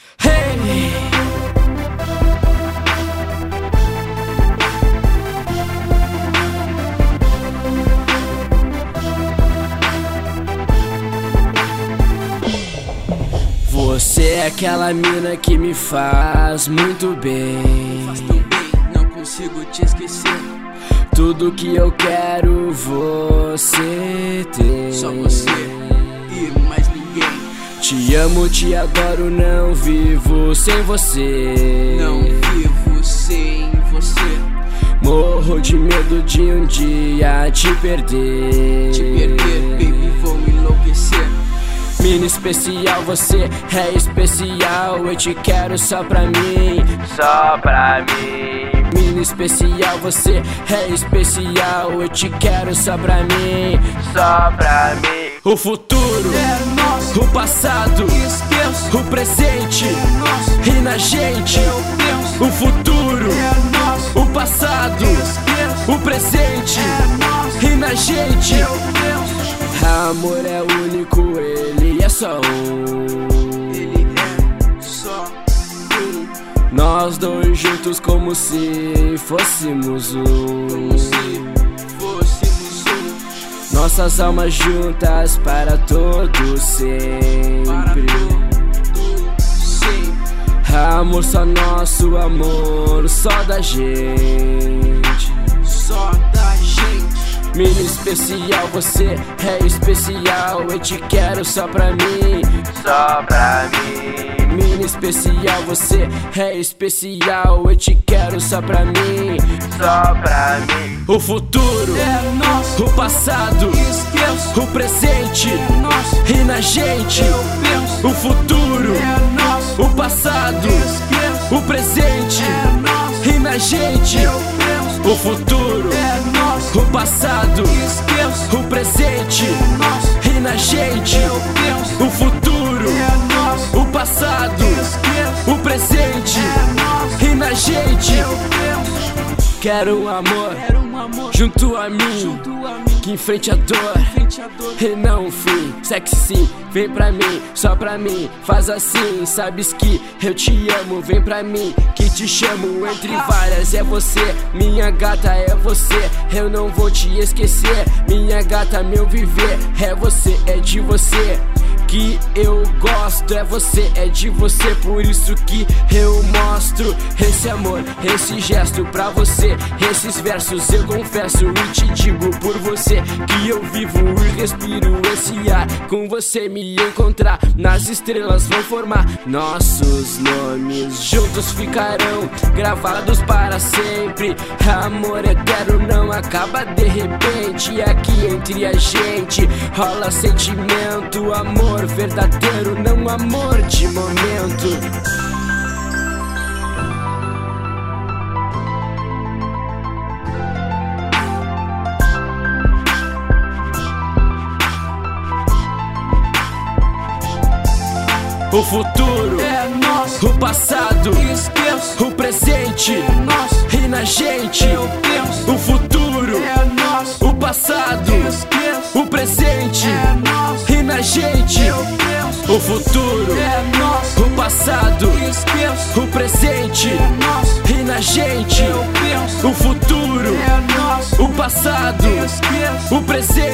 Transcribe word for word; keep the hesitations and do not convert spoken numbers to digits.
Hey! Você é aquela mina que me faz muito bem. Faz tão bem, não consigo te esquecer. Tudo que eu quero você tem. Só você e mais ninguém. Te amo, te adoro, não vivo sem você. Não vivo sem você. Morro de medo de um dia te perder. Te perder, baby, vou enlouquecer. Mina especial, você é especial. Eu te quero só pra mim, só pra mim. Mina especial, você é especial. Eu te quero só pra mim, só pra mim. O futuro é nosso, o passado esqueço, o presente é nosso, e na gente. eu penso, O futuro é nosso, o passado esqueço, o presente é nosso, e na gente. eu penso. Amor é único, ele é só um. Ele é só um. Nós dois juntos como se fôssemos um. Como se fôssemos um. Nossas almas juntas para todo sempre. Para todo sempre. Amor só nosso, amor só da gente. Só da gente. Mina especial, você é especial. Eu te quero só pra mim, só pra mim. Mina especial, você é especial. Eu te quero só pra mim, só pra mim. O futuro É nosso, o passado esqueço, o presente é nosso, e na gente. eu penso. O futuro É nosso, o passado esqueço, o presente é nosso, e na gente. eu penso. O futuro É nosso, o passado esqueço, o presente é nosso, e na gente. eu penso. O futuro É nosso, o passado esqueço, o presente é nosso, e na gente. eu penso. Quero um amor Quero um amor junto a mim, junto a mim, que enfrente a dor frente à dor. e não um fim. Sexy sim, vem pra mim, só pra mim. Faz assim, sabes que eu te amo. Vem pra mim, que te chamo entre várias. É você, minha gata, é você. Eu não vou te esquecer, minha gata, meu viver. É você, é de você que eu gosto, é você, é de você. Por isso que eu mostro esse amor, esse gesto pra você. Esses versos eu confesso e te digo por você que eu vivo e respiro esse ar. Com você me encontrar nas estrelas vão formar nossos nomes. Juntos ficarão gravados para sempre. Amor eterno não acaba de repente. Aqui entre a gente rola sentimento. Amor verdadeiro, não amor de momento. O futuro É nosso, o passado esqueço, o presente é nosso, e na gente. eu penso. O futuro É nosso, o passado esqueço, o presente é nosso, e na gente. eu penso. O futuro É nosso, o passado esqueço, o presente é nosso, e na gente. eu penso. O futuro É nosso, o passado esqueço, o presente